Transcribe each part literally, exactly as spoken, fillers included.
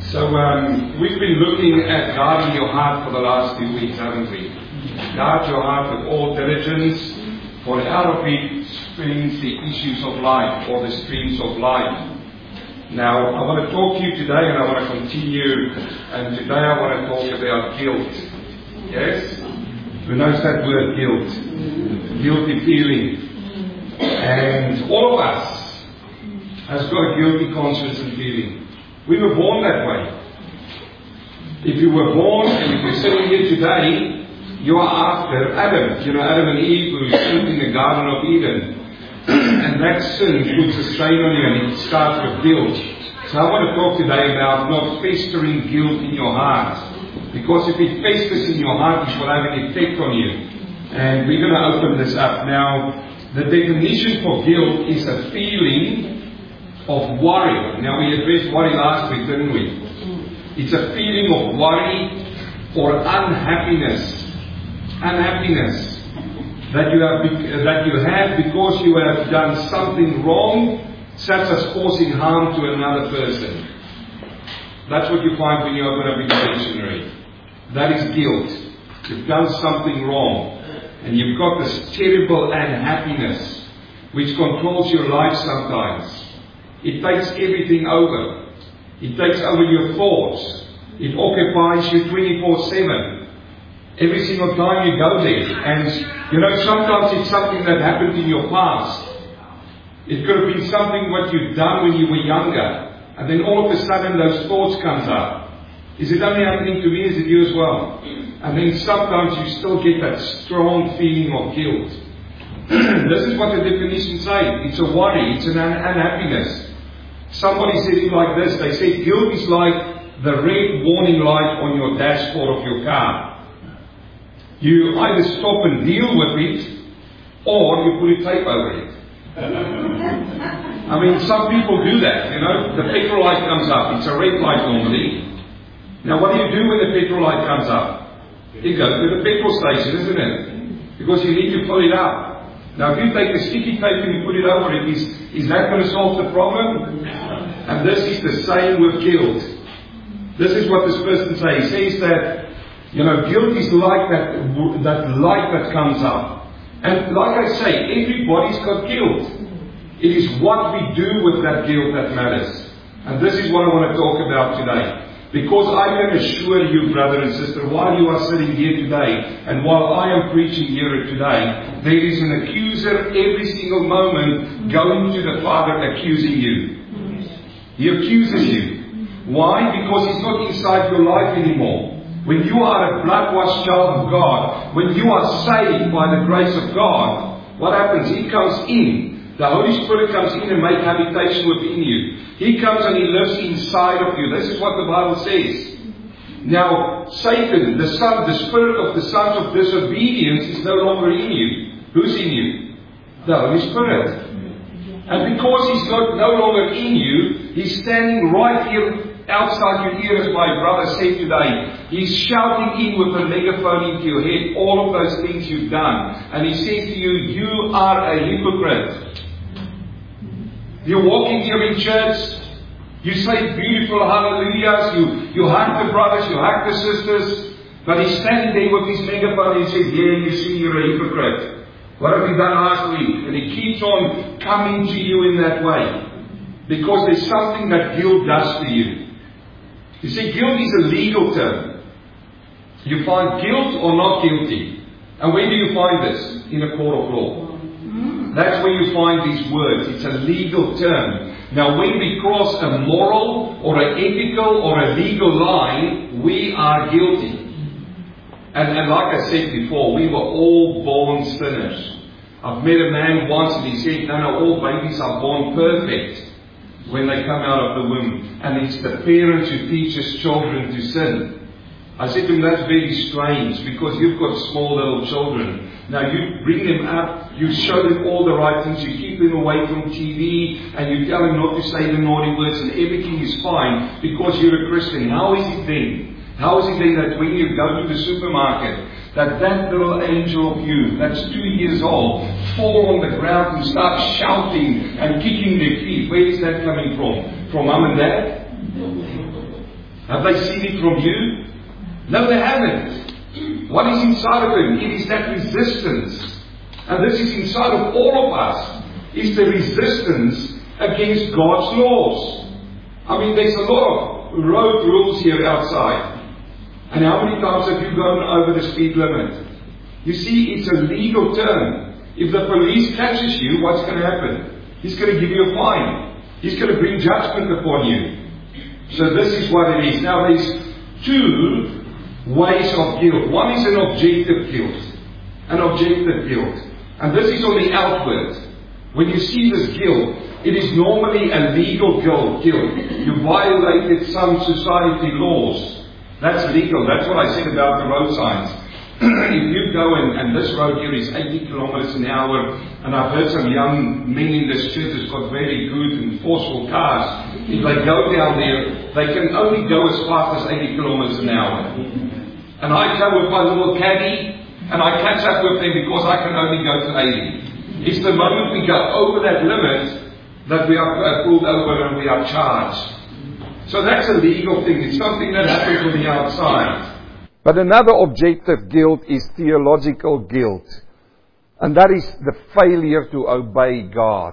So um, we've been looking at guarding your heart for the last few weeks, haven't we? Guard your heart with all diligence, for out of it springs the issues of life, or the streams of life. Now, I want to talk to you today, and I want to continue, and today I want to talk about guilt. Yes? Who knows that word, guilt? Guilty feeling. And all of us has got a guilty conscience and feeling. We were born that way. If you were born, and if you're sitting here today, you are after Adam. You know, Adam and Eve who sinned in the Garden of Eden. And that sin puts a strain on you, and it starts with guilt. So I want to talk today about not festering guilt in your heart. Because if it festers in your heart, it will have an effect on you. And we're going to open this up. Now, the definition for guilt is a feeling of worry. Now, we addressed worry last week, didn't we? It's a feeling of worry or unhappiness. Unhappiness that you have that you have because you have done something wrong, such as causing harm to another person. That's what you find when you open up your dictionary. That is guilt. You've done something wrong, and you've got this terrible unhappiness which controls your life sometimes. It takes everything over. It takes over your thoughts. It occupies you twenty-four seven. Every single time you go there. And, you know, sometimes it's something that happened in your past. It could have been something what you've done when you were younger. And then all of a sudden those thoughts comes up. Is it only happening to me? Is it you as well? And then sometimes you still get that strong feeling of guilt. This is what the definition says. It's a worry. It's an un- unhappiness. Somebody said it like this. They said guilt is like the red warning light on your dashboard of your car. You either stop and deal with it, or you put a tape over it. I mean, some people do that, you know. The petrol light comes up. It's a red light normally. Now, what do you do when the petrol light comes up? You go to the petrol station, isn't it? Because you need to fill it up. Now, if you take the sticky tape and you put it over it, is, is that going to solve the problem? And this is the same with guilt. This is what this person says. He says that, you know, guilt is like that, that light that comes up. And like I say, everybody's got guilt. It is what we do with that guilt that matters. And this is what I want to talk about today. Because I can assure you, brother and sister, while you are sitting here today, and while I am preaching here today, there is an accuser every single moment going to the Father accusing you. He accuses you. Why? Because He's not inside your life anymore. When you are a blood-washed child of God, when you are saved by the grace of God, what happens? He comes in. The Holy Spirit comes in and makes habitation within you. He comes and He lives inside of you. This is what the Bible says. Now, Satan, the son, the spirit of the sons of disobedience is no longer in you. Who's in you? The Holy Spirit. And because He's not no longer in you, He's standing right here outside your ear, as my brother said today. He's shouting in with a megaphone into your head all of those things you've done. And he says to you, you are a hypocrite. You're walking here in church. You say beautiful hallelujahs. You, you hug the brothers, you hug the sisters. But he's standing there with his megaphone and he says, yeah, you see, you're a hypocrite. What have you done last week? And he keeps on coming to you in that way. Because there's something that guilt does to you. You see, guilt is a legal term. You find guilt or not guilty. And where do you find this? In a court of law. That's where you find these words. It's a legal term. Now, when we cross a moral or an ethical or a legal line, we are guilty. And, and like I said before, we were all born sinners. I've met a man once and he said, no, no, all babies are born perfect when they come out of the womb. And it's the parents who teaches children to sin. I said to him, that's very strange because you've got small little children. Now you bring them up, you show them all the right things, you keep them away from T V, and you tell them not to say the naughty words, and everything is fine because you're a Christian. How is it then? How is it then that when you go to the supermarket, that that little angel of you, that's two years old, fall on the ground and start shouting and kicking their feet? Where is that coming from? From mum and dad? Have they seen it from you? No, they haven't. What is inside of them? It is that resistance. And this is inside of all of us. Is the resistance against God's laws. I mean, there's a lot of road rules here outside. And how many times have you gone over the speed limit? You see, it's a legal term. If the police catches you, what's going to happen? He's going to give you a fine. He's going to bring judgment upon you. So this is what it is. Now there's two ways of guilt. One is an objective guilt. An objective guilt. And this is on the outward. When you see this guilt, it is normally a legal guilt. guilt. You violated some society laws. That's legal. That's what I said about the road signs. If you go and, and this road here is eighty kilometers an hour, and I've heard some young men in this church has got very good and forceful cars. If they go down there, they can only go as fast as eighty kilometers an hour. And I go with my little caddy, and I catch up with them because I can only go to eighty. It's the moment we go over that limit that we are pulled over and we are charged. So that's a legal thing. It's something that happens on the outside. But another objective guilt is theological guilt. And that is the failure to obey God.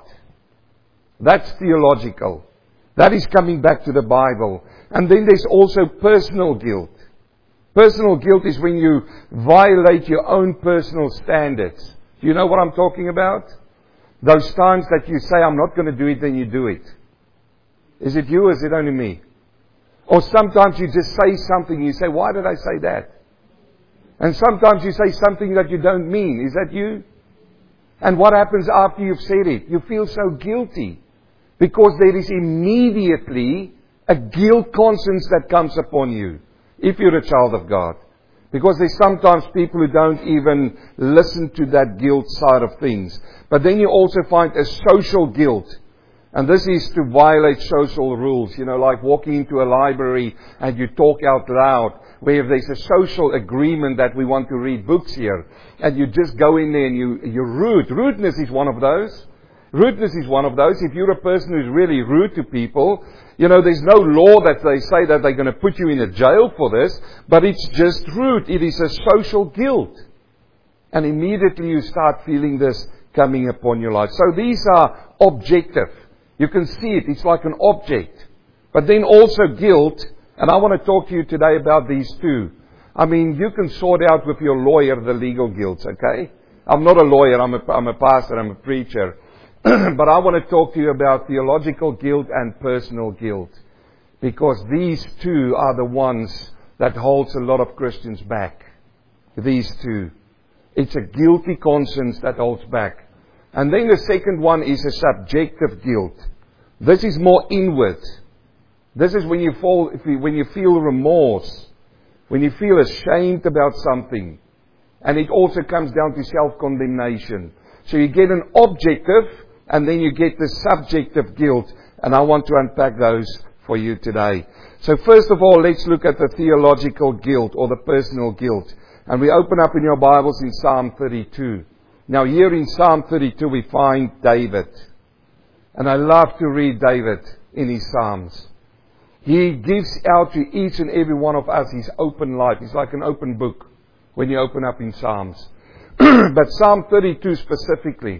That's theological. That is coming back to the Bible. And then there's also personal guilt. Personal guilt is when you violate your own personal standards. Do you know what I'm talking about? Those times that you say, I'm not going to do it, then you do it. Is it you or is it only me? Or sometimes you just say something, you say, why did I say that? And sometimes you say something that you don't mean. Is that you? And what happens after you've said it? You feel so guilty. Because there is immediately a guilt conscience that comes upon you. If you're a child of God. Because there's sometimes people who don't even listen to that guilt side of things. But then you also find a social guilt. And this is to violate social rules. You know, like walking into a library and you talk out loud. Where there's a social agreement that we want to read books here. And you just go in there and you, you're rude. Rudeness is one of those. Rudeness is one of those. If you're a person who's really rude to people, you know, there's no law that they say that they're going to put you in a jail for this, but it's just rude. It is a social guilt. And immediately you start feeling this coming upon your life. So these are objective. You can see it. It's like an object. But then also guilt, and I want to talk to you today about these two. I mean, you can sort out with your lawyer the legal guilt, okay? I'm not a lawyer. I'm a, I'm a pastor. I'm a preacher. But I want to talk to you about theological guilt and personal guilt. Because these two are the ones that holds a lot of Christians back. These two. It's a guilty conscience that holds back. And then the second one is a subjective guilt. This is more inward. This is when you fall, when you feel remorse. When you feel ashamed about something. And it also comes down to self-condemnation. So you get an objective, and then you get the subjective guilt. And I want to unpack those for you today. So first of all, let's look at the theological guilt or the personal guilt. And we open up in your Bibles in Psalm thirty-two. Now here in Psalm thirty-two we find David. And I love to read David in his Psalms. He gives out to each and every one of us his open life. It's like an open book when you open up in Psalms. But Psalm thirty-two specifically.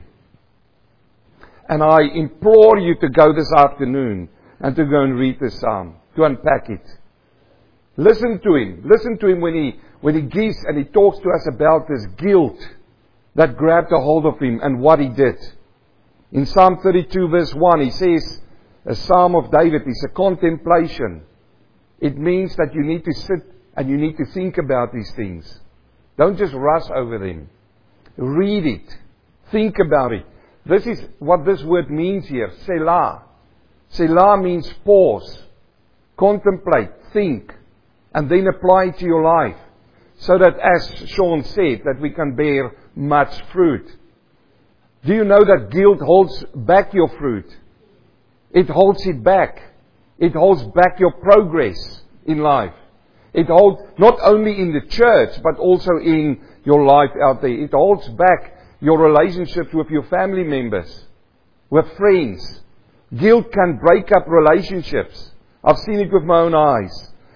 And I implore you to go this afternoon and to go and read this Psalm, to unpack it. Listen to him. Listen to him when he, when he gives and he talks to us about this guilt that grabbed a hold of him and what he did. In Psalm thirty-two verse one, he says, a Psalm of David is a contemplation. It means that you need to sit and you need to think about these things. Don't just rush over them. Read it. Think about it. This is what this word means here. Selah. Selah means pause. Contemplate. Think. And then apply it to your life. So that, as Sean said, that we can bear much fruit. Do you know that guilt holds back your fruit? It holds it back. It holds back your progress in life. It holds not only in the church, but also in your life out there. It holds back your relationships with your family members, with friends. Guilt can break up relationships. I've seen it with my own eyes.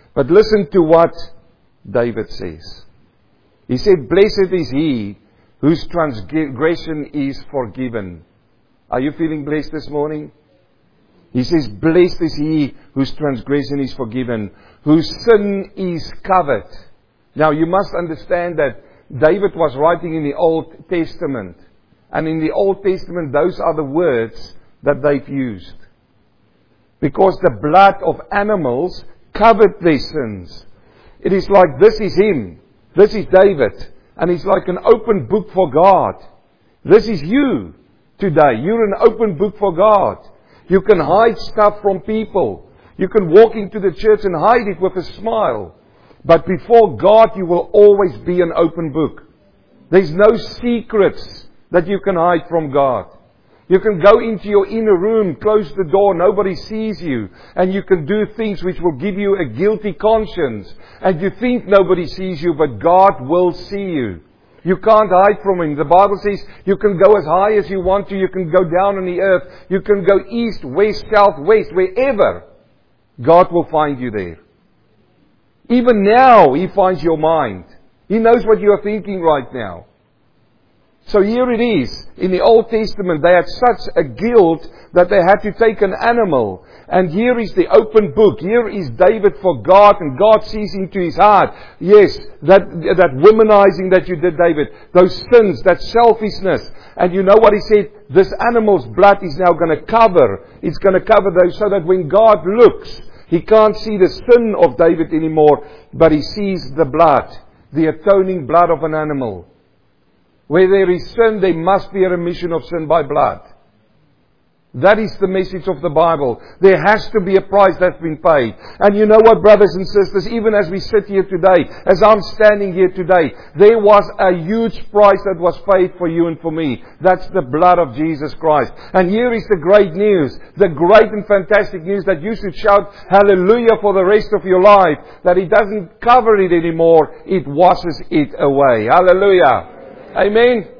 But listen to what David says. He said, blessed is he whose transgression is forgiven. Are you feeling blessed this morning? He says, blessed is he whose transgression is forgiven, whose sin is covered. Now you must understand that David was writing in the Old Testament. And in the Old Testament, those are the words that they've used. Because the blood of animals covered their sins. It is like, this is him. This is David. And it's like an open book for God. This is you today. You're an open book for God. You can hide stuff from people. You can walk into the church and hide it with a smile. But before God, you will always be an open book. There's no secrets that you can hide from God. You can go into your inner room, close the door, nobody sees you. And you can do things which will give you a guilty conscience. And you think nobody sees you, but God will see you. You can't hide from Him. The Bible says you can go as high as you want to. You can go down on the earth. You can go east, west, south, west, wherever. God will find you there. Even now, He finds your mind. He knows what you are thinking right now. So here it is. In the Old Testament, they had such a guilt that they had to take an animal. And here is the open book. Here is David for God, and God sees into his heart. Yes, that, that womanizing that you did, David. Those sins, that selfishness. And you know what he said? This animal's blood is now going to cover. It's going to cover those so that when God looks, He can't see the sin of David anymore, but He sees the blood. The atoning blood of an animal. Where there is sin, there must be a remission of sin by blood. That is the message of the Bible. There has to be a price that's been paid. And you know what, brothers and sisters, even as we sit here today, as I'm standing here today, there was a huge price that was paid for you and for me. That's the blood of Jesus Christ. And here is the great news, the great and fantastic news that you should shout hallelujah for the rest of your life, that it doesn't cover it anymore, it washes it away. Hallelujah. Amen.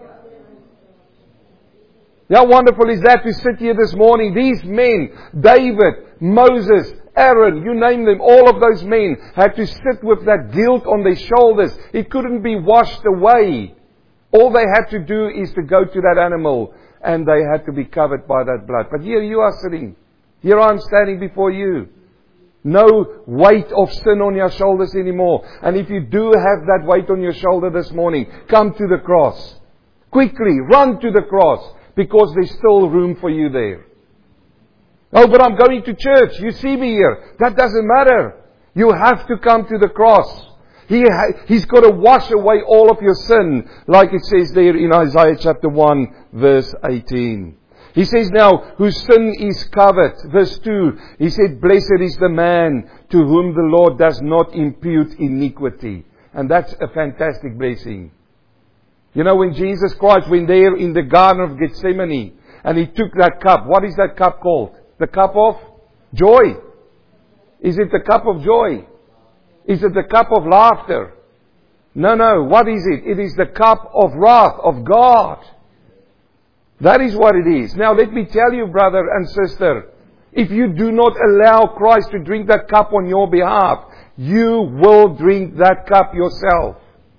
How wonderful is that to sit here this morning? These men, David, Moses, Aaron, you name them, all of those men had to sit with that guilt on their shoulders. It couldn't be washed away. All they had to do is to go to that animal, and they had to be covered by that blood. But here you are sitting. Here I'm standing before you. No weight of sin on your shoulders anymore. And if you do have that weight on your shoulder this morning, come to the cross. Quickly, run to the cross. Because there's still room for you there. Oh, but I'm going to church. You see me here. That doesn't matter. You have to come to the cross. He ha- He's got to wash away all of your sin. Like it says there in Isaiah chapter one, verse eighteen. He says now, whose sin is covered. Verse two, He said, blessed is the man to whom the Lord does not impute iniquity. And that's a fantastic blessing. You know, when Jesus Christ went there in the Garden of Gethsemane and He took that cup, what is that cup called? The cup of joy. Is it the cup of joy? Is it the cup of laughter? No, no. What is it? It is the cup of wrath of God. That is what it is. Now let me tell you, brother and sister, if you do not allow Christ to drink that cup on your behalf, you will drink that cup yourself.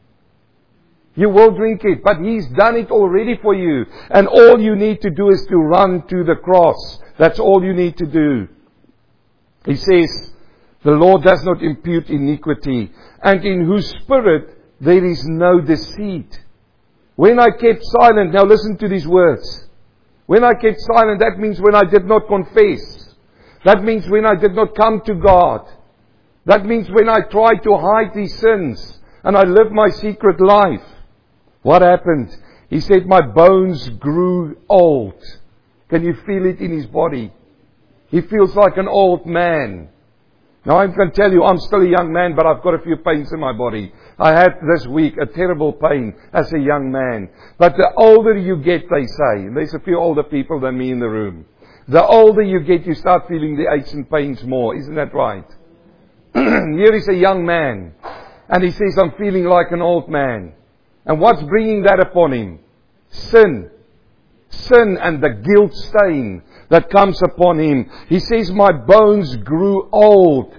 You will drink it, but He's done it already for you. And all you need to do is to run to the cross. That's all you need to do. He says, the Lord does not impute iniquity, and in whose spirit there is no deceit. When I kept silent, now listen to these words. When I kept silent, that means when I did not confess. That means when I did not come to God. That means when I tried to hide these sins and I lived my secret life. What happened? He said, my bones grew old. Can you feel it in his body? He feels like an old man. Now I can tell you, I'm still a young man, but I've got a few pains in my body. I had this week a terrible pain as a young man. But the older you get, they say, and there's a few older people than me in the room. The older you get, you start feeling the aches and pains more. Isn't that right? Here is a young man. And he says, I'm feeling like an old man. And what's bringing that upon him? Sin. Sin and the guilt stain that comes upon him. He says, my bones grew old.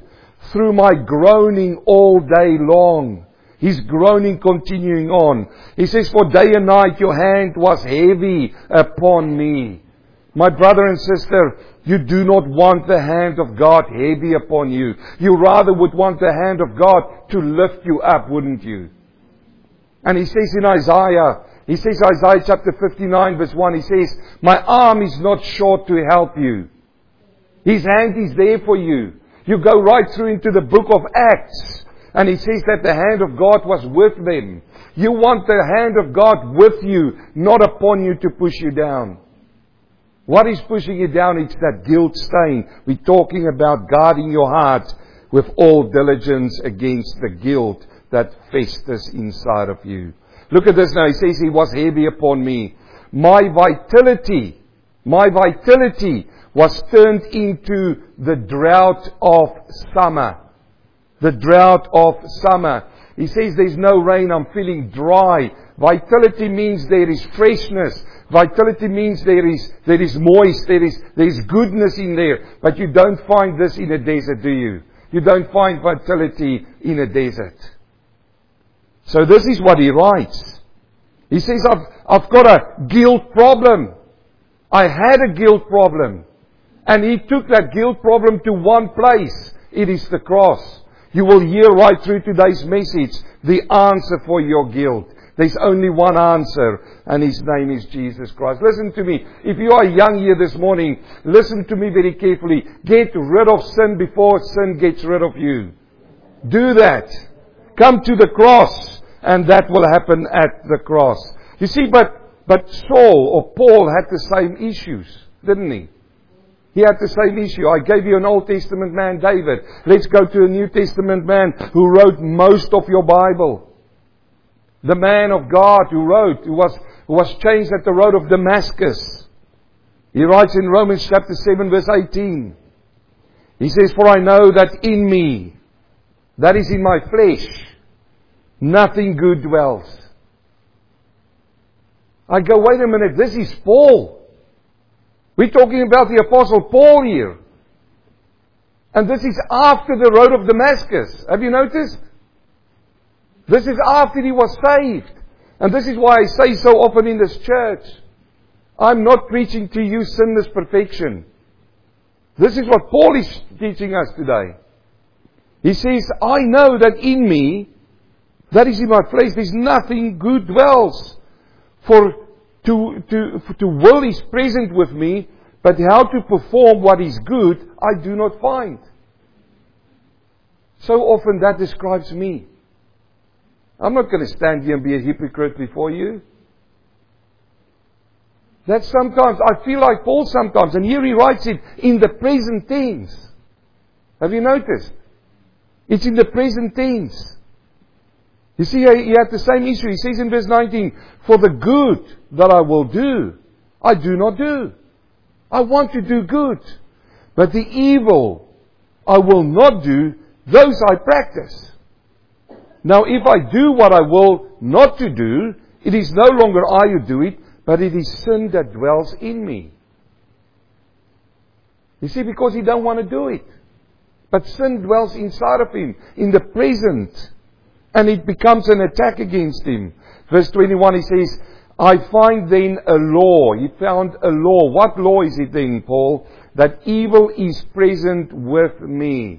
through my groaning all day long. His groaning continuing on. He says, for day and night your hand was heavy upon me. My brother and sister, you do not want the hand of God heavy upon you. You rather would want the hand of God to lift you up, wouldn't you? And he says in Isaiah, he says Isaiah chapter fifty-nine verse one, he says, my arm is not short to help you. His hand is there for you. You go right through into the book of Acts. And he says that the hand of God was with them. You want the hand of God with you, not upon you to push you down. What is pushing you down? It's that guilt stain. We're talking about guarding your heart with all diligence against the guilt that festers inside of you. Look at this now. He says, he was heavy upon me. My vitality, my vitality was turned into the drought of summer. The drought of summer. He says there's no rain, I'm feeling dry. Vitality means there is freshness. Vitality means there is there is moist, there is there is goodness in there. But you don't find this in a desert, do you? You don't find vitality in a desert. So this is what he writes. He says, I've I've got a guilt problem. I had a guilt problem. And he took that guilt problem to one place. It is the cross. You will hear right through today's message the answer for your guilt. There's only one answer, and His name is Jesus Christ. Listen to me. If you are young here this morning, listen to me very carefully. Get rid of sin before sin gets rid of you. Do that. Come to the cross, and that will happen at the cross. You see, but, but Saul or Paul had the same issues, didn't he? He had the same issue. I gave you an Old Testament man, David. Let's go to a New Testament man who wrote most of your Bible. The man of God who wrote, who was, who was changed at the road of Damascus. He writes in Romans chapter seven verse eighteen. He says, for I know that in me, that is in my flesh, nothing good dwells. I go, wait a minute, this is Paul. We're talking about the Apostle Paul here. And this is after the road of Damascus. Have you noticed? This is after he was saved. And this is why I say so often in this church, I'm not preaching to you sinless perfection. This is what Paul is teaching us today. He says, I know that in me, that is in my flesh, there's nothing good dwells. For To, to, to will is present with me, but how to perform what is good, I do not find. So often that describes me. I'm not going to stand here and be a hypocrite before you. That sometimes, I feel like Paul sometimes, and here he writes it in the present tense. Have you noticed? It's in the present tense. You see, he had the same issue. He says in verse nineteen, for the good that I will do, I do not do. I want to do good. But the evil I will not do, those I practice. Now if I do what I will not to do, it is no longer I who do it, but it is sin that dwells in me. You see, because he don't want to do it. But sin dwells inside of him, in the present. And it becomes an attack against him. Verse twenty-one, he says, I find then a law. He found a law. What law is it then, Paul? That evil is present with me.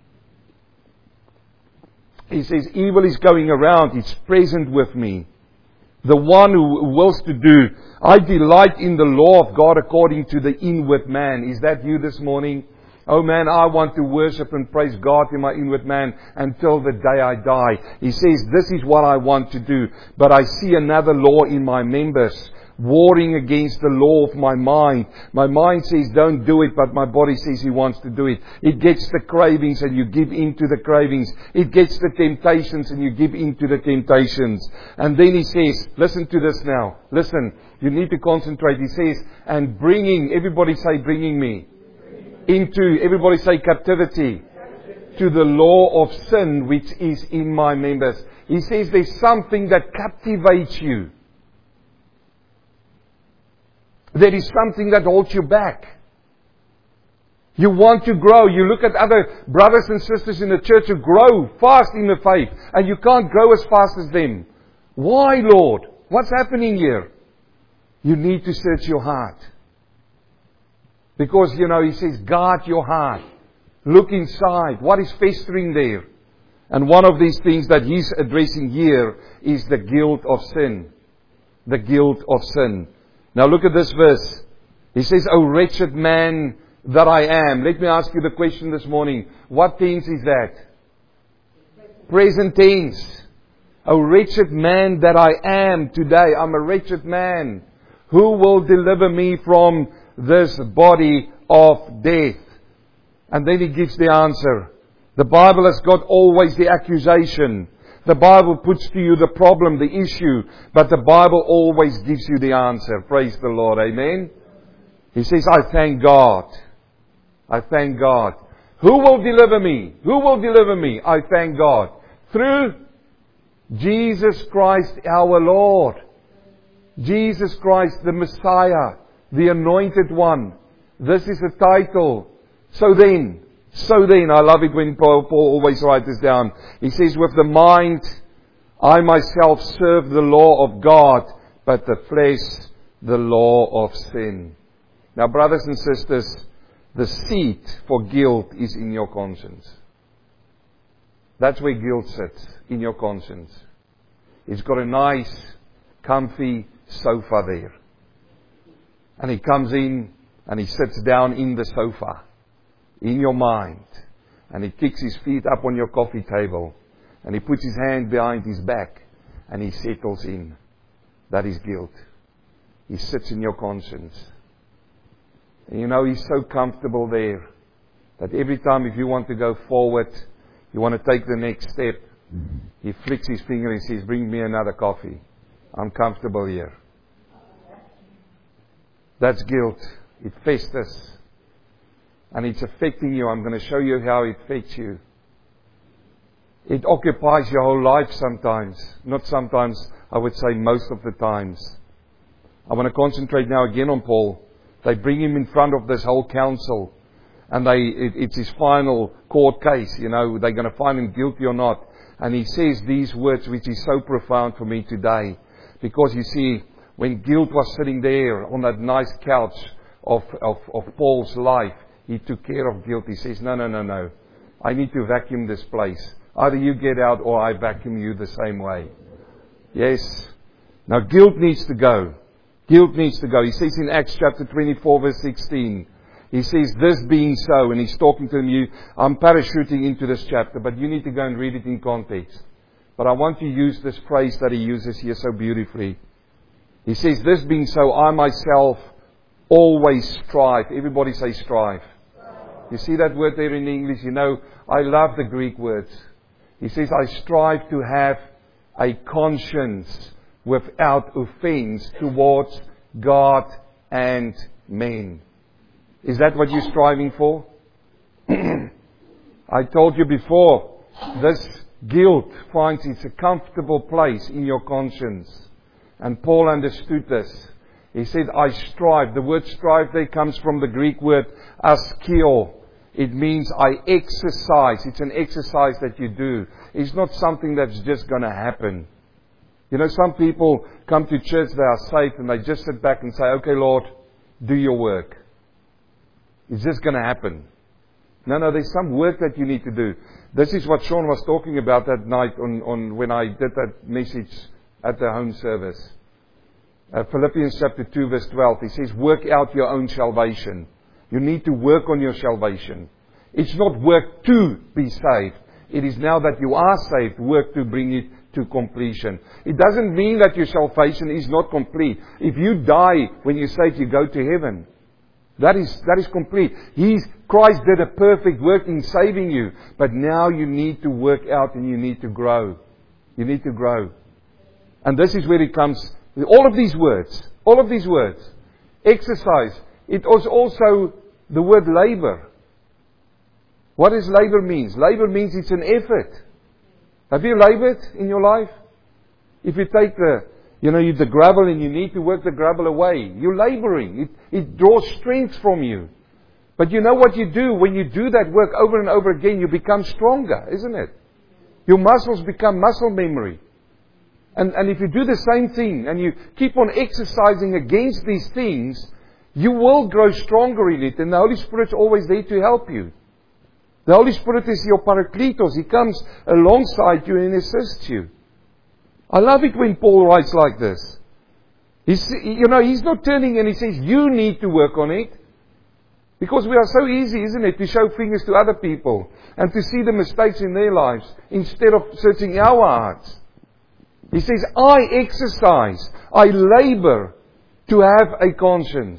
He says, evil is going around. It's present with me. The one who wills to do. I delight in the law of God according to the inward man. Is that you this morning? Oh man, I want to worship and praise God in my inward man until the day I die. He says, this is what I want to do. But I see another law in my members, warring against the law of my mind. My mind says, don't do it, but my body says he wants to do it. It gets the cravings and you give in to the cravings. It gets the temptations and you give in to the temptations. And then he says, listen to this now. Listen, you need to concentrate. He says, and bringing, everybody say bringing me. Into, everybody say captivity, to the law of sin which is in my members. He says there's something that captivates you. There is something that holds you back. You want to grow. You look at other brothers and sisters in the church who grow fast in the faith, and you can't grow as fast as them. Why, Lord? What's happening here? You need to search your heart. Because, you know, He says, guard your heart. Look inside. What is festering there? And one of these things that He's addressing here is the guilt of sin. The guilt of sin. Now look at this verse. He says, O wretched man that I am. Let me ask you the question this morning. What tense is that? Present tense. O wretched man that I am today. I'm a wretched man. Who will deliver me from this body of death? And then He gives the answer. The Bible has got always the accusation. The Bible puts to you the problem, the issue. But the Bible always gives you the answer. Praise the Lord. Amen. He says, I thank God. I thank God. Who will deliver me? Who will deliver me? I thank God. Through Jesus Christ our Lord. Jesus Christ the Messiah. The Anointed One. This is the title. So then, so then, I love it when Paul, Paul always writes this down. He says, with the mind, I myself serve the law of God, but the flesh, the law of sin. Now, brothers and sisters, the seat for guilt is in your conscience. That's where guilt sits, in your conscience. It's got a nice, comfy sofa there. And he comes in and he sits down in the sofa, in your mind. And he kicks his feet up on your coffee table. And he puts his hand behind his back. And he settles in. That is guilt. He sits in your conscience. And you know, he's so comfortable there that every time if you want to go forward, you want to take the next step, he flicks his finger and says, bring me another coffee. I'm comfortable here. That's guilt. It festers. And it's affecting you. I'm going to show you how it affects you. It occupies your whole life sometimes. Not sometimes, I would say most of the times. I want to concentrate now again on Paul. They bring him in front of this whole council. And they it, it's his final court case. You know, they're going to find him guilty or not. And he says these words which is so profound for me today. Because you see, when guilt was sitting there on that nice couch of, of, of Paul's life, he took care of guilt. He says, no, no, no, no. I need to vacuum this place. Either you get out or I vacuum you the same way. Yes. Now guilt needs to go. Guilt needs to go. He says in Acts chapter twenty-four verse sixteen. He says, this being so, and he's talking to them, you, I'm parachuting into this chapter, but you need to go and read it in context. But I want to use this phrase that he uses here so beautifully. He says, this being so, I myself always strive. Everybody say strive. You see that word there in English? You know, I love the Greek words. He says, I strive to have a conscience without offense towards God and men. Is that what you're striving for? I told you before, this guilt finds its a comfortable place in your conscience. And Paul understood this. He said, I strive. The word strive there comes from the Greek word askio. It means I exercise. It's an exercise that you do. It's not something that's just going to happen. You know, some people come to church, they are saved, and they just sit back and say, okay, Lord, do your work. It's just going to happen. No, no, there's some work that you need to do. This is what Sean was talking about that night on, on when I did that message at the home service. Uh, Philippians chapter two verse twelve, he says, work out your own salvation. You need to work on your salvation. It's not work to be saved. It is now that you are saved, work to bring it to completion. It doesn't mean that your salvation is not complete. If you die when you're saved, you go to heaven. That is, that is complete. He's, Christ did a perfect work in saving you. But now you need to work out and you need to grow. You need to grow. And this is where it comes. All of these words. All of these words. Exercise. It was also the word labor. What does labor mean? Labor means it's an effort. Have you labored in your life? If you take the, you know, the gravel and you need to work the gravel away, you're laboring. It, it draws strength from you. But you know what you do? When you do that work over and over again, you become stronger, isn't it? Your muscles become muscle memory. And, and if you do the same thing and you keep on exercising against these things, you will grow stronger in it. And the Holy Spirit's always there to help you. The Holy Spirit is your Parakletos. He comes alongside you and assists you. I love it when Paul writes like this. He's, you know, he's not turning and he says, you need to work on it. Because we are so easy, isn't it, to show fingers to other people and to see the mistakes in their lives instead of searching our hearts. He says, I exercise, I labor to have a conscience.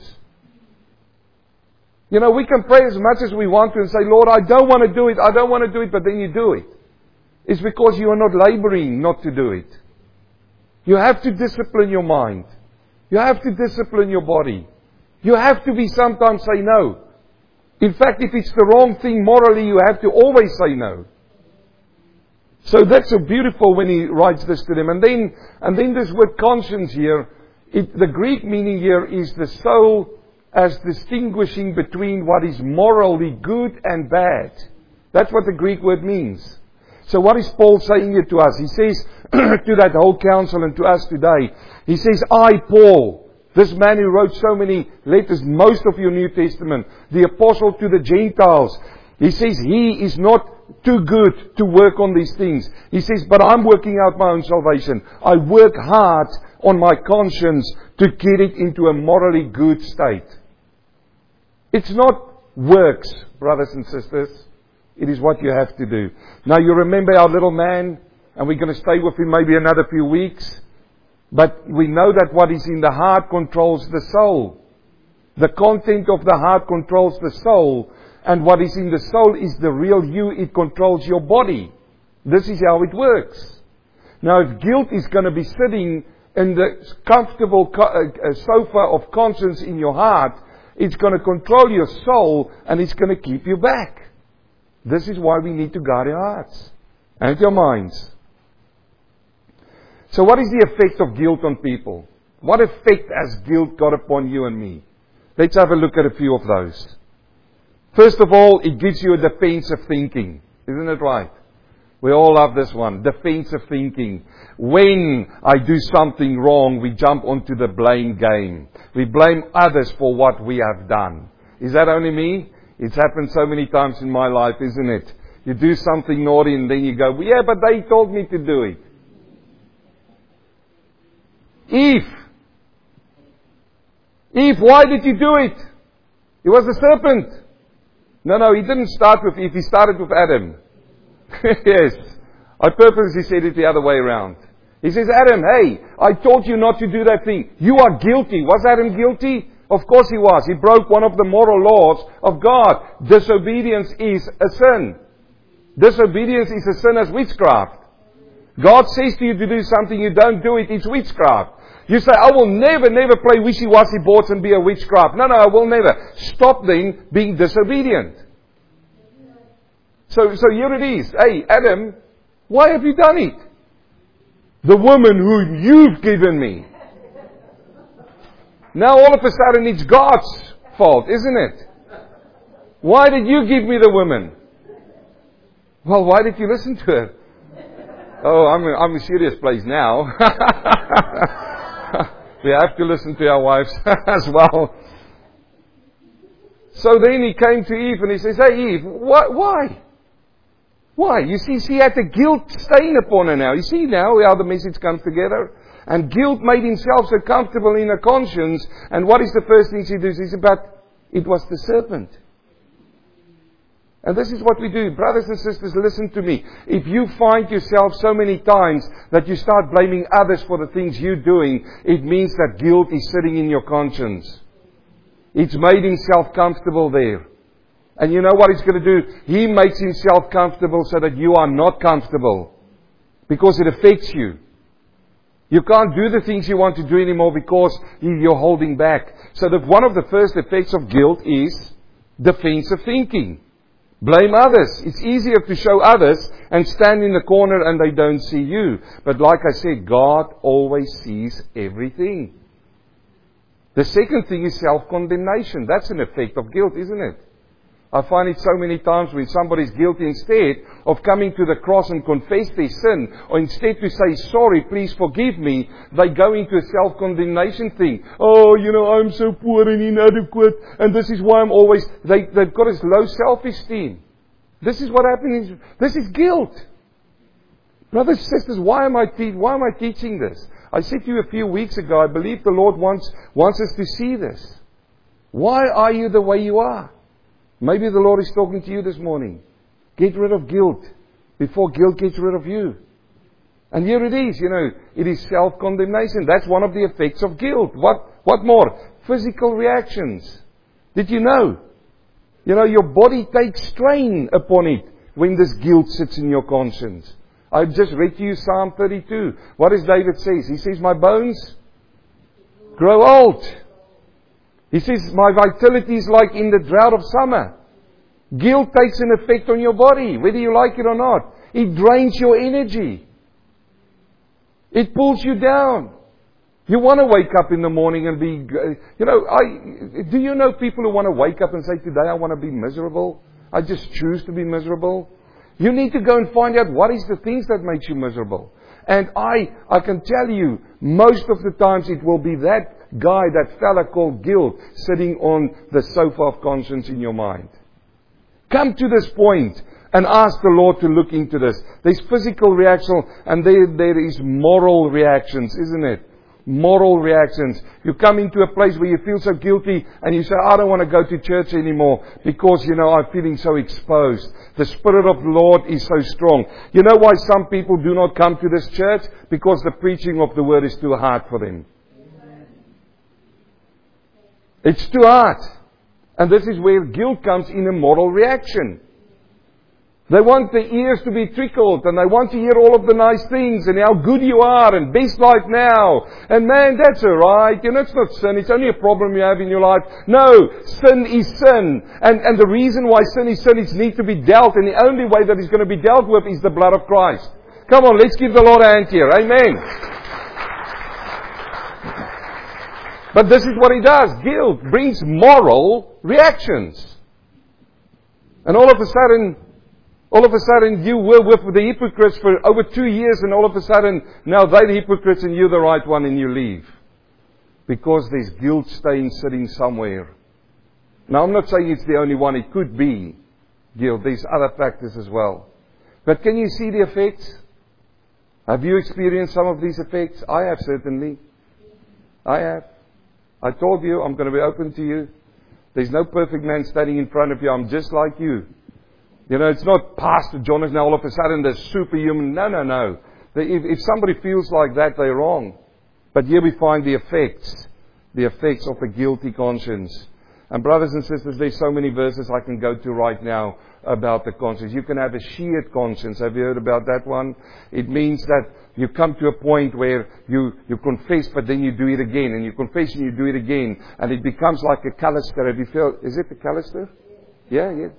You know, we can pray as much as we want to and say, Lord, I don't want to do it, I don't want to do it, but then you do it. It's because you are not laboring not to do it. You have to discipline your mind. You have to discipline your body. You have to be sometimes say no. In fact, if it's the wrong thing morally, you have to always say no. So that's so beautiful when he writes this to them. And then, and then this word conscience here, it, the Greek meaning here is the soul as distinguishing between what is morally good and bad. That's what the Greek word means. So what is Paul saying here to us? He says to that whole council and to us today, he says, I, Paul, this man who wrote so many letters, most of your New Testament, the apostle to the Gentiles, he says he is not too good to work on these things. He says, but I'm working out my own salvation. I work hard on my conscience to get it into a morally good state. It's not works, brothers and sisters. It is what you have to do. Now you remember our little man, and we're going to stay with him maybe another few weeks. But we know that what is in the heart controls the soul. The content of the heart controls the soul. And what is in the soul is the real you. It controls your body. This is how it works. Now if guilt is going to be sitting in the comfortable sofa of conscience in your heart, it's going to control your soul and it's going to keep you back. This is why we need to guard our hearts and your minds. So what is the effect of guilt on people? What effect has guilt got upon you and me? Let's have a look at a few of those. First of all, it gives you a defensive thinking. Isn't it right? We all love this one. Defensive thinking. When I do something wrong, we jump onto the blame game. We blame others for what we have done. Is that only me? It's happened so many times in my life, isn't it? You do something naughty and then you go, well, yeah, but they told me to do it. Eve. Eve, why did you do it? It was the serpent. No, no, he didn't start with Eve, he started with Adam. Yes. I purposely said it the other way around. He says, Adam, hey, I told you not to do that thing. You are guilty. Was Adam guilty? Of course he was. He broke one of the moral laws of God. Disobedience is a sin. Disobedience is a sin as witchcraft. God says to you to do something, you don't do it, it's witchcraft. You say, I will never, never play wishy-washy boards and be a witchcraft. No, no, I will never. Stop then being disobedient. So, so here it is. Hey, Adam, why have you done it? The woman whom you've given me. Now all of a sudden it's God's fault, isn't it? Why did you give me the woman? Well, why did you listen to her? Oh, I'm a, I'm a serious place now. We have to listen to our wives as well. So then he came to Eve and he says, hey Eve, why? Why? Why? You see, she had the guilt stain upon her now. You see now how the message comes together? And guilt made himself so comfortable in her conscience. And what is the first thing she does? It's about, it was the serpent. And this is what we do. Brothers and sisters, listen to me. If you find yourself so many times that you start blaming others for the things you're doing, it means that guilt is sitting in your conscience. It's made himself comfortable there. And you know what he's going to do? He makes himself comfortable so that you are not comfortable. Because it affects you. You can't do the things you want to do anymore because you're holding back. So that one of the first effects of guilt is defensive thinking. Blame others. It's easier to show others and stand in the corner and they don't see you. But like I said, God always sees everything. The second thing is self-condemnation. That's an effect of guilt, isn't it? I find it so many times when somebody's guilty, instead of coming to the cross and confess their sin, or instead to say, sorry, please forgive me, they go into a self-condemnation thing. Oh, you know, I'm so poor and inadequate, and this is why I'm always... They, they've got this low self-esteem. This is what happens. This is guilt. Brothers and sisters, why am I te- why am I teaching this? I said to you a few weeks ago, I believe the Lord wants, wants us to see this. Why are you the way you are? Maybe the Lord is talking to you this morning. Get rid of guilt before guilt gets rid of you. And here it is, you know, it is self-condemnation. That's one of the effects of guilt. What, what more? Physical reactions. Did you know? You know, your body takes strain upon it when this guilt sits in your conscience. I've just read to you Psalm thirty-two. What does David say? He says, my bones grow old. He says, my vitality is like in the drought of summer. Guilt takes an effect on your body, whether you like it or not. It drains your energy. It pulls you down. You want to wake up in the morning and be, you know, I, do you know people who want to wake up and say, today I want to be miserable? I just choose to be miserable. You need to go and find out what is the things that makes you miserable. And I, I can tell you, most of the times it will be that guy, that fella called guilt, sitting on the sofa of conscience in your mind. Come to this point and ask the Lord to look into this. There's physical reaction and there, there is moral reactions, isn't it? Moral reactions. You come into a place where you feel so guilty and you say, I don't want to go to church anymore because, you know, I'm feeling so exposed. The Spirit of the Lord is so strong. You know why some people do not come to this church? Because the preaching of the Word is too hard for them. It's too hard. And this is where guilt comes in a moral reaction. They want the ears to be trickled and they want to hear all of the nice things and how good you are and best life now. And man, that's alright. You know, it's not sin. It's only a problem you have in your life. No, sin is sin. And, and the reason why sin is sin is need to be dealt. And the only way that it's going to be dealt with is the blood of Christ. Come on, let's give the Lord a hand here. Amen. But this is what it does. Guilt brings moral reactions. And all of a sudden, all of a sudden you were with the hypocrites for over two years and all of a sudden now they're the hypocrites and you're the right one and you leave. Because there's guilt stain sitting somewhere. Now I'm not saying it's the only one. It could be guilt. There's other factors as well. But can you see the effects? Have you experienced some of these effects? I have certainly. I have. I told you, I'm going to be open to you. There's no perfect man standing in front of you. I'm just like you. You know, it's not Pastor John is now all of a sudden the superhuman. No, no, no. If, if somebody feels like that, they're wrong. But here we find the effects. The effects of a guilty conscience. And brothers and sisters, there's so many verses I can go to right now about the conscience. You can have a sheared conscience. Have you heard about that one? It means that you come to a point where you, you confess, but then you do it again. And you confess and you do it again. And it becomes like a callus-ter. Have you felt, is it a callus-ter? Yeah, yeah.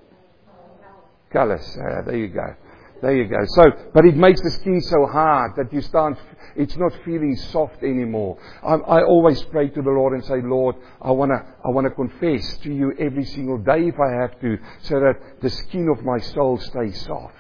Callus. Uh, there you go. There you go. So, but it makes the skin so hard that you start, it's not feeling soft anymore. I, I always pray to the Lord and say, Lord, I want to, I want to confess to you every single day if I have to, so that the skin of my soul stays soft.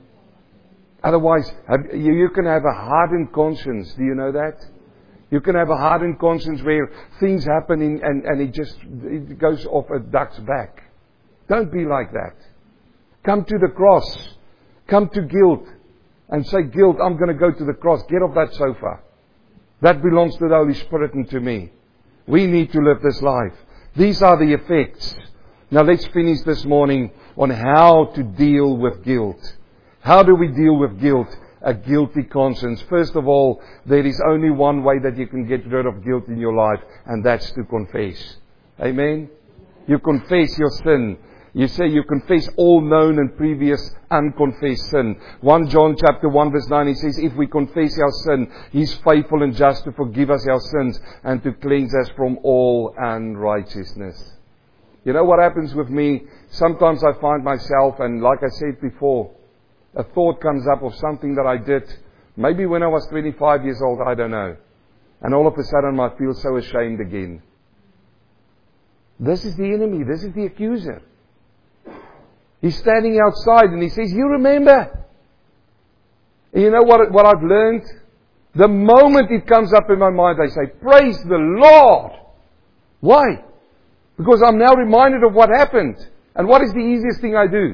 Otherwise, have, you, you can have a hardened conscience. Do you know that? You can have a hardened conscience where things happen in, and, and it just, it goes off a duck's back. Don't be like that. Come to the cross. Come to guilt and say, guilt, I'm going to go to the cross. Get off that sofa. That belongs to the Holy Spirit and to me. We need to live this life. These are the effects. Now let's finish this morning on how to deal with guilt. How do we deal with guilt? A guilty conscience. First of all, there is only one way that you can get rid of guilt in your life, and that's to confess. Amen? You confess your sin. You say you confess all known and previous unconfessed sin. First John chapter one verse nine, he says, if we confess our sin, He's faithful and just to forgive us our sins and to cleanse us from all unrighteousness. You know what happens with me? Sometimes I find myself, and like I said before, a thought comes up of something that I did, maybe when I was twenty-five years old, I don't know. And all of a sudden I feel so ashamed again. This is the enemy. This is the accuser. He's standing outside and he says, you remember? And you know what, what I've learned? The moment it comes up in my mind, I say, praise the Lord. Why? Because I'm now reminded of what happened. And what is the easiest thing I do?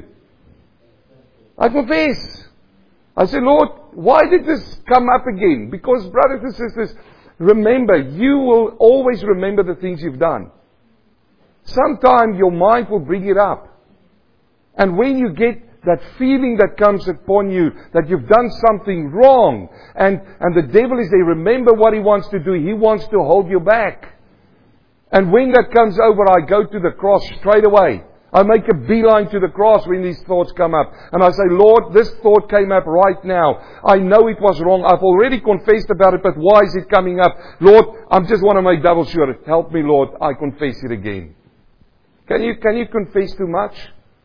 I confess. I say, Lord, why did this come up again? Because, brothers and sisters, remember, you will always remember the things you've done. Sometime your mind will bring it up. And when you get that feeling that comes upon you, that you've done something wrong, and, and the devil is there, remember what he wants to do. He wants to hold you back. And when that comes over, I go to the cross straight away. I make a beeline to the cross when these thoughts come up. And I say, Lord, this thought came up right now. I know it was wrong. I've already confessed about it, but why is it coming up? Lord, I just want to make double sure. Help me, Lord. I confess it again. Can you, can you confess too much?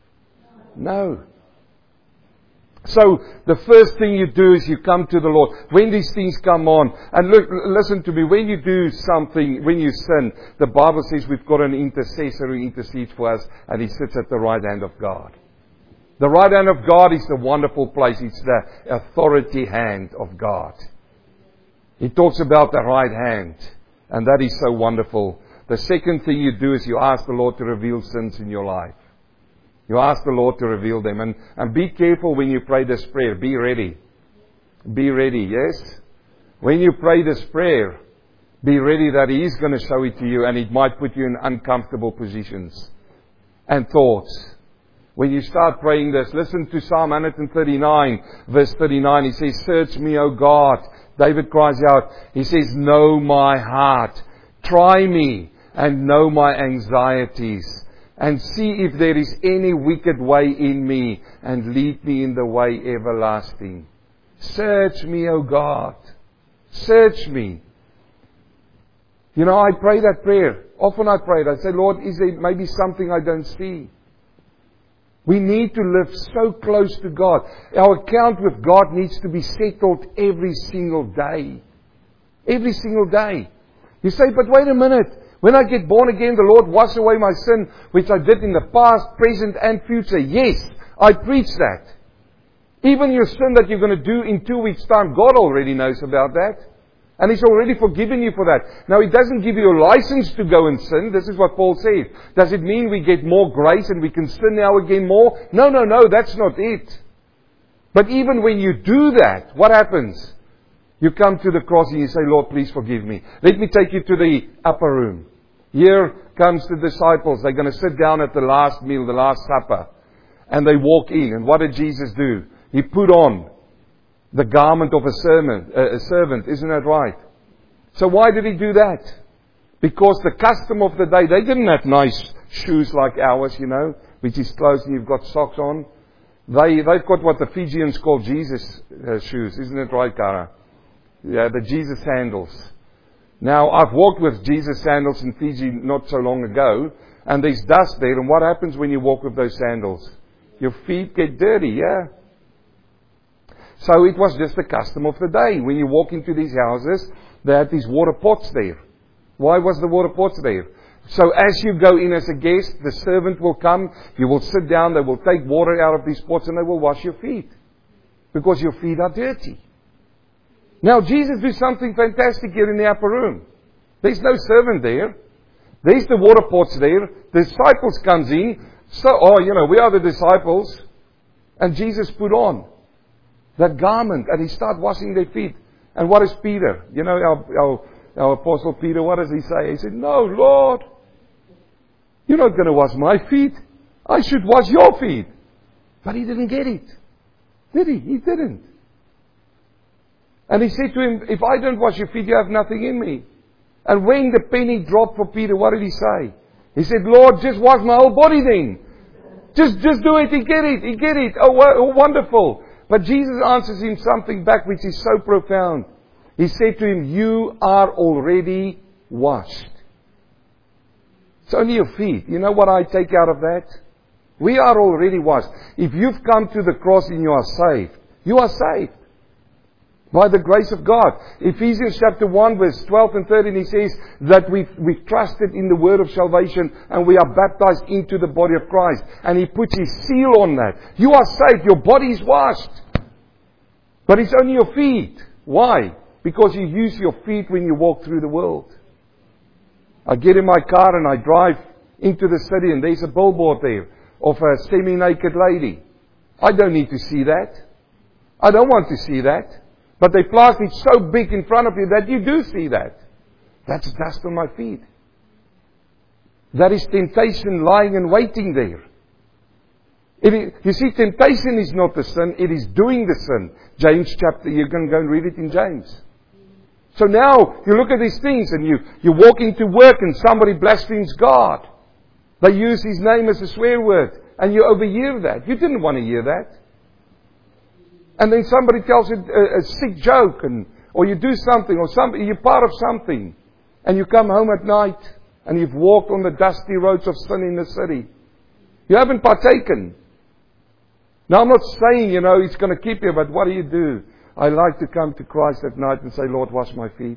No. So, the first thing you do is you come to the Lord. When these things come on, and look, listen to me, when you do something, when you sin, the Bible says we've got an intercessor who intercedes for us, and he sits at the right hand of God. The right hand of God is the wonderful place. It's the authority hand of God. He talks about the right hand, and that is so wonderful. The second thing you do is you ask the Lord to reveal sins in your life. You ask the Lord to reveal them. And, and be careful when you pray this prayer. Be ready. Be ready, yes? When you pray this prayer, be ready that He is going to show it to you, and it might put you in uncomfortable positions and thoughts. When you start praying this, listen to Psalm one thirty-nine, verse thirty-nine. He says, search me, O God. David cries out, he says, know my heart. Try me and know my anxieties. And see if there is any wicked way in me, and lead me in the way everlasting. Search me, O God. Search me. You know, I pray that prayer. Often I pray it. I say, Lord, is there maybe something I don't see? We need to live so close to God. Our account with God needs to be settled every single day. Every single day. You say, but wait a minute. When I get born again, the Lord wash away my sin, which I did in the past, present, and future. Yes, I preach that. Even your sin that you're going to do in two weeks' time, God already knows about that. And He's already forgiven you for that. Now, He doesn't give you a license to go and sin. This is what Paul says. Does it mean we get more grace and we can sin now again more? No, no, no, that's not it. But even when you do that, what happens? You come to the cross and you say, Lord, please forgive me. Let me take you to the upper room. Here comes the disciples. They're going to sit down at the last meal, the last supper. And they walk in. And what did Jesus do? He put on the garment of a servant, uh, a servant. Isn't that right? So why did He do that? Because the custom of the day, they didn't have nice shoes like ours, you know, which is closed and you've got socks on. They, they've got what the Fijians call Jesus uh, shoes. Isn't it right, Cara? Yeah, the Jesus sandals. Now, I've walked with Jesus sandals in Fiji not so long ago, and there's dust there, and what happens when you walk with those sandals? Your feet get dirty, yeah? So it was just the custom of the day. When you walk into these houses, they had these water pots there. Why was the water pots there? So as you go in as a guest, the servant will come, you will sit down, they will take water out of these pots, and they will wash your feet. Because your feet are dirty. Now, Jesus did something fantastic here in the upper room. There's no servant there. There's the water pots there. The disciples comes in. So, oh, you know, we are the disciples. And Jesus put on that garment and He started washing their feet. And what is Peter? You know, our, our, our apostle Peter, what does he say? He said, no, Lord, you're not going to wash my feet. I should wash your feet. But he didn't get it. Did he? He didn't. And He said to him, if I don't wash your feet, you have nothing in me. And when the penny dropped for Peter, what did he say? He said, Lord, just wash my whole body then. Just, just do it. He get it. He get it. Oh, oh, wonderful. But Jesus answers him something back which is so profound. He said to him, you are already washed. It's only your feet. You know what I take out of that? We are already washed. If you've come to the cross and you are saved, you are saved. By the grace of God. Ephesians chapter one verse twelve and thirteen, he says that we've, we've trusted in the word of salvation and we are baptized into the body of Christ. And he puts his seal on that. You are saved. Your body is washed. But it's only your feet. Why? Because you use your feet when you walk through the world. I get in my car and I drive into the city and there's a billboard there of a semi-naked lady. I don't need to see that. I don't want to see that. But they plaster it so big in front of you that you do see that. That's dust on my feet. That is temptation lying and waiting there. It is, you see, temptation is not the sin, it is doing the sin. James chapter, you can go and read it in James. So now, you look at these things and you, you walk into work and somebody blasphemes God. They use His name as a swear word. And you overhear that. You didn't want to hear that. And then somebody tells a, a, a sick joke, and or you do something, or something, you're part of something. And you come home at night, and you've walked on the dusty roads of sin in the city. You haven't partaken. Now I'm not saying, you know, it's going to keep you, but what do you do? I like to come to Christ at night and say, Lord, wash my feet.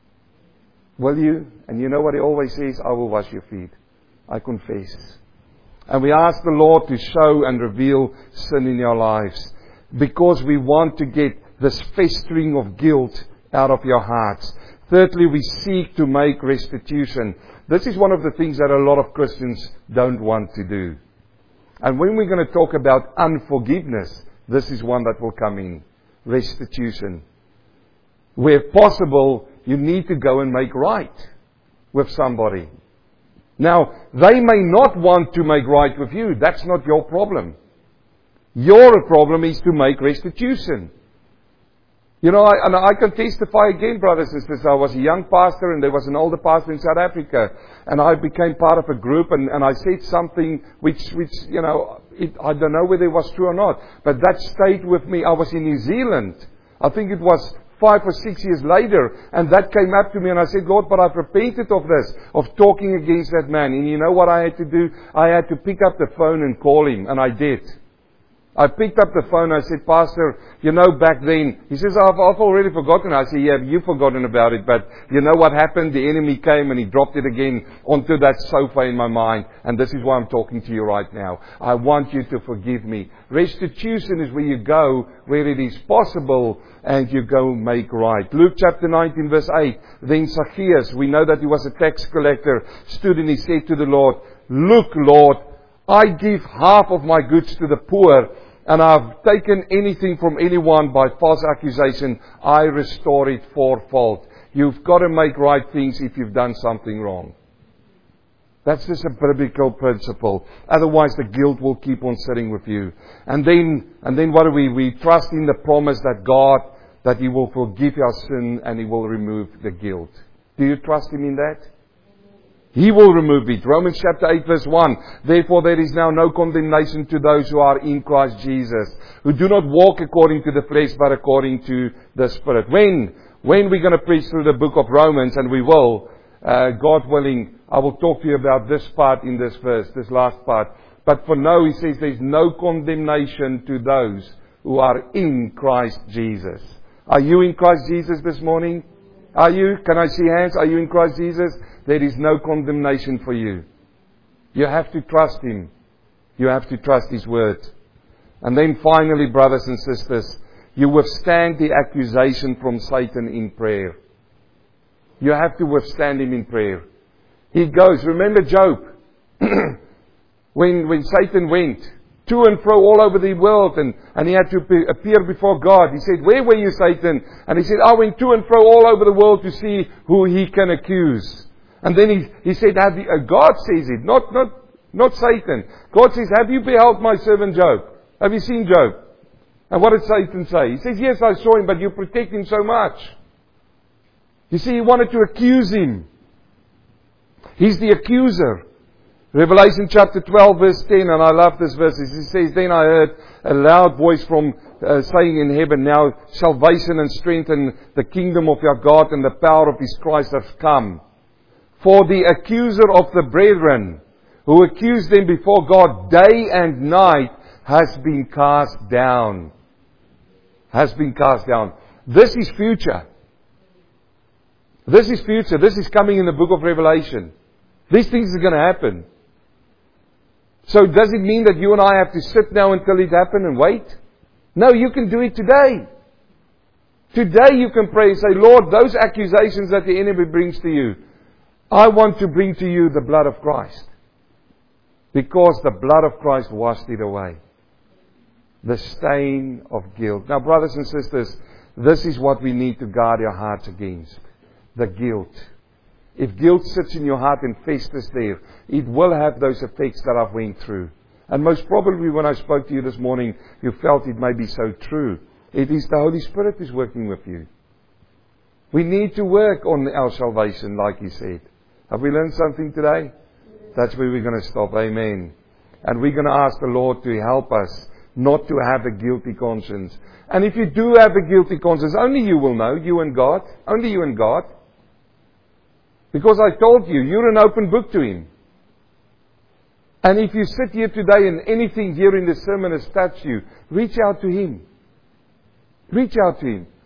Will you? And you know what He always says? I will wash your feet. I confess. And we ask the Lord to show and reveal sin in your lives. Because we want to get this festering of guilt out of your hearts. Thirdly, we seek to make restitution. This is one of the things that a lot of Christians don't want to do. And when we're going to talk about unforgiveness, this is one that will come in. Restitution. Where possible, you need to go and make right with somebody. Now, they may not want to make right with you. That's not your problem. Your problem is to make restitution. You know, I, and I can testify again, brothers and sisters. I was a young pastor and there was an older pastor in South Africa. And I became part of a group and, and I said something which, which you know, it, I don't know whether it was true or not. But that stayed with me. I was in New Zealand. I think it was five or six years later. And that came up to me and I said, Lord, but I've repented of this, of talking against that man. And you know what I had to do? I had to pick up the phone and call him. And I did. I picked up the phone. I said, Pastor, you know, back then, he says, I've, I've already forgotten. I said, yeah, you've forgotten about it. But you know what happened? The enemy came and he dropped it again onto that sofa in my mind. And this is why I'm talking to you right now. I want you to forgive me. Restitution is where you go, where it is possible, and you go make right. Luke chapter nineteen verse eight. Then Zacchaeus, we know that he was a tax collector, stood and he said to the Lord, Look, Lord, I give half of my goods to the poor, and I've taken anything from anyone by false accusation, I restore it fourfold. You've got to make right things if you've done something wrong. That's just a biblical principle. Otherwise the guilt will keep on sitting with you. And then, and then what do we? We trust in the promise that God, that He will forgive our sin and He will remove the guilt. Do you trust Him in that? He will remove it. Romans chapter eight verse one. Therefore there is now no condemnation to those who are in Christ Jesus, who do not walk according to the flesh but according to the Spirit. When, when we're going to preach through the book of Romans, and we will, uh, God willing, I will talk to you about this part in this verse, this last part. But for now he says there's no condemnation to those who are in Christ Jesus. Are you in Christ Jesus this morning? Are you? Can I see hands? Are you in Christ Jesus? There is no condemnation for you. You have to trust Him. You have to trust His word. And then finally, brothers and sisters, you withstand the accusation from Satan in prayer. You have to withstand him in prayer. He goes, remember Job, when, when Satan went to and fro all over the world and, and he had to be, appear before God. He said, where were you, Satan? And he said, I went to and fro all over the world to see who he can accuse. And then he, he said, have you, uh, God says it, not, not, not Satan. God says, have you beheld my servant Job? Have you seen Job? And what did Satan say? He says, yes, I saw him, but you protect him so much. You see, he wanted to accuse him. He's the accuser. Revelation chapter twelve verse ten, and I love this verse. He says, then I heard a loud voice from uh, saying in heaven, now salvation and strength and the kingdom of your God and the power of His Christ have come. For the accuser of the brethren, who accused them before God day and night, has been cast down. Has been cast down. This is future. This is future. This is coming in the book of Revelation. These things are going to happen. So does it mean that you and I have to sit now until it happens and wait? No, you can do it today. Today you can pray and say, Lord, those accusations that the enemy brings to you, I want to bring to you the blood of Christ. Because the blood of Christ washed it away. The stain of guilt. Now, brothers and sisters, this is what we need to guard our hearts against. The guilt. If guilt sits in your heart and festers there, it will have those effects that I've went through. And most probably when I spoke to you this morning, you felt it may be so true. It is the Holy Spirit who's working with you. We need to work on our salvation, like He said. Have we learned something today? That's where we're going to stop. Amen. And we're going to ask the Lord to help us not to have a guilty conscience. And if you do have a guilty conscience, only you will know, you and God. Only you and God. Because I told you, you're an open book to Him. And if you sit here today and anything here in the sermon has touched you, reach out to Him. Reach out to Him.